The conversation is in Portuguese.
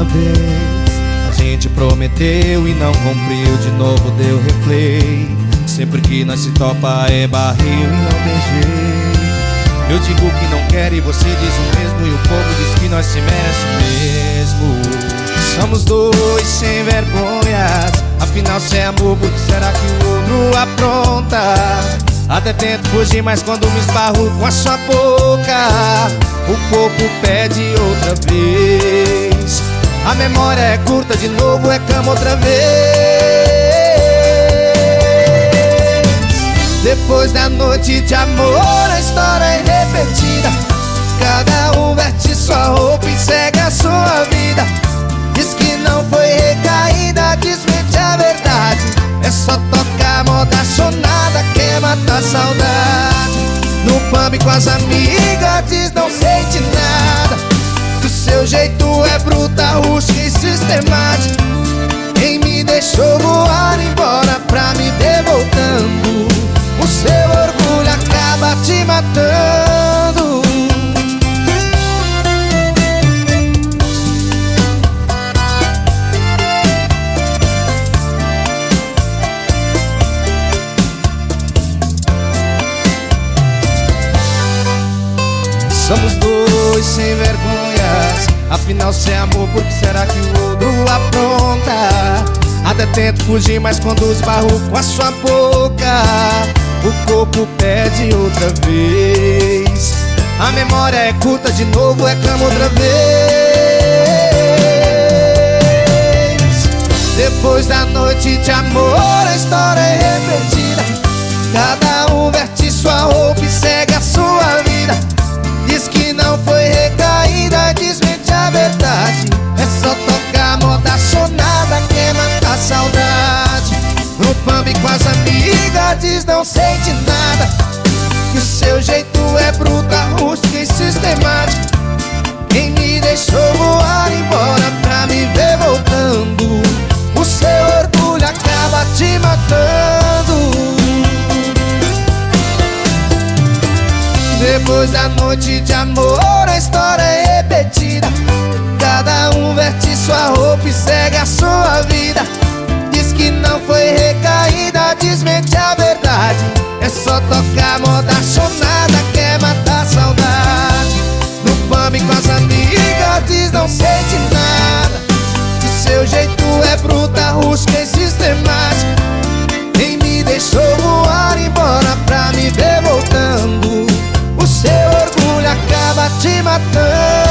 uma vez. A gente prometeu e não cumpriu, de novo deu replay. Sempre que nós se topa é barril e não tem jeito. Eu digo que não quero e você diz o mesmo, e o povo diz que nós se merece mesmo. Somos dois sem vergonhas, afinal se é amor, por que será que o outro apronta? Até tento fugir, mas quando me esbarro com a sua boca, o corpo pede outra vez. A memória é curta, de novo é cama outra vez. Depois da noite de amor, a história é repetida. Cada um veste sua roupa e segue a sua vida. Diz que não foi recaída, desmente a verdade. É só tocar moda sonada, quer matar a saudade. No pub com as amigas, diz não sente nada. Do seu jeito é bruta, rústica e sistemática. Quem me deixou voar embora pra me ver voltando, o seu orgulho acaba te matando. Somos dois sem vergonhas, afinal se é amor, por que será que o outro apronta? Até tento fugir, mas quando esbarro com a sua boca, o corpo pede outra vez. A memória é curta, de novo é cama outra vez. Depois da noite de amor, a história é repetida. Cada um veste sua roupa e segue a sua vida. Diz que não foi recaída, desmente a verdade. É só tocar moda sonada, quer matar a saudade. No pub com as amigas, diz não sente nada. Que o seu jeito é bruta, rústica e sistemática. Quem me deixou voar embora pra me ver voltando, o seu orgulho acaba te matando. Depois da noite de amor, a história é repetida. Cada um veste sua roupa e segue a sua vida. Diz que não foi recaída, desmente a verdade. É só tocar moda sonada, quer matar a saudade. No pub com as amigas, diz não sente nada. Do seu jeito é bruta, rústica e sistemática. Quem me deixou voar embora pra me ver voltando, o seu orgulho acaba te matando.